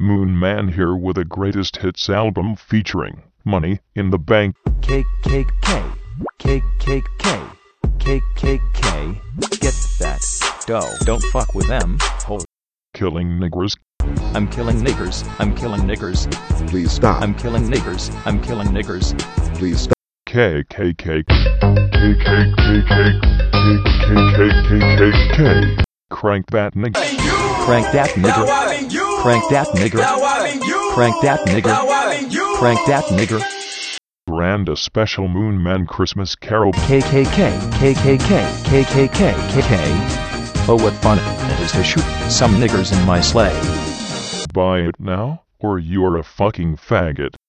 Moon Man here with a greatest hits album featuring Money in the Bank. Cake, cake, K. Cake, cake, K. Cake, cake, K. Get that dough. Don't fuck with them. Hold. Killing niggers. I'm killing niggers. I'm killing niggers. Please stop. I'm killing niggers. I'm killing niggers. Please stop. K. Crank that nigger. Crank that nigger. Crank that nigger. Crank that nigger. Crank that nigger. Brand a special Moon Man Christmas Carol. KKK, KKK, KKK, KK. Oh, what fun it is to shoot some niggers in my sleigh. Buy it now, or you're a fucking faggot.